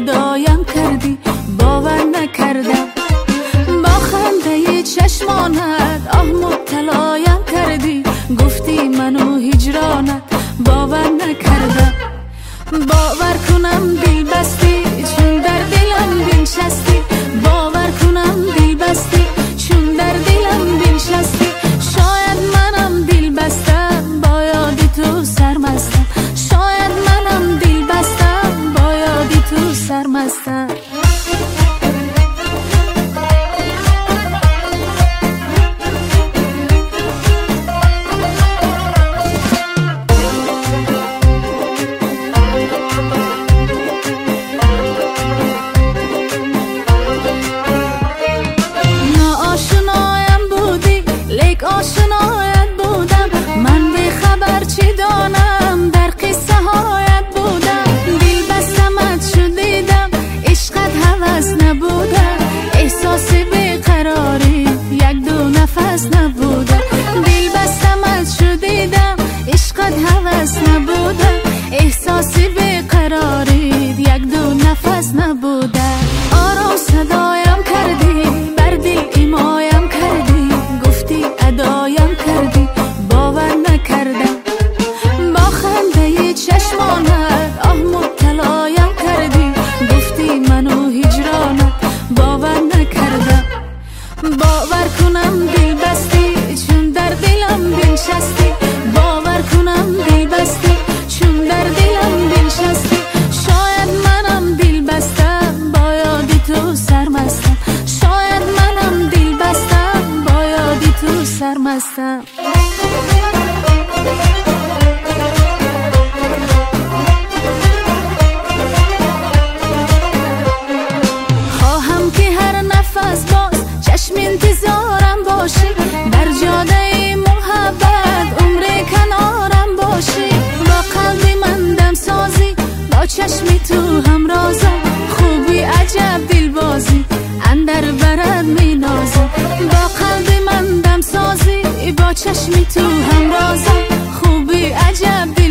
ادایم کردی باور نکردم، با خنده چشمانت آه مبتلایم کردی، گفتی منو هجرانت باور نکردم. باور کنم دل بستی چون در دلم بنشستی، باور کنم دل بستی چون در دلم بنشستی. شاید منم دل بستم با یاد تو سرمستم، شاید منم دل بستم با یاد تو سرمستم. آشنایت بودم من به خبر چی دانم، در قصه هایت بودم، دل بستمت شدیدم عشقت هوس نبودم، احساس بیقراری یک دو نفس نبودم، دل بستمت شدیدم عشقت هوس نبودم، احساس بیقراری یک دو نفس نبودم. آرام صدایم کردی بر دل ایمایم کردی، گفتی ادایم کردی باور نکردم، با خنده چشمانت آه مبتلایم کردی، گفتی منو هجرانت باور نکردم. باور کنم دل بستی چون در دلم بنشستی، باور کنم دل بستی چون در دلم بنشستی. شاید منم دل بستم با یاد تو سرمستم، شاید منم دل بستم با یاد تو سرمستم. خواهم که هر نفس باز چشم انتظارم باشی، در جاده محبت عمر کنارم باشی، با قلب من دم سازی با چشم تو همرازم، خوبی عجب دل بازی اندر برد می نازم، با قلب من دم سازی با چشم تو همرازم، خوبی عجب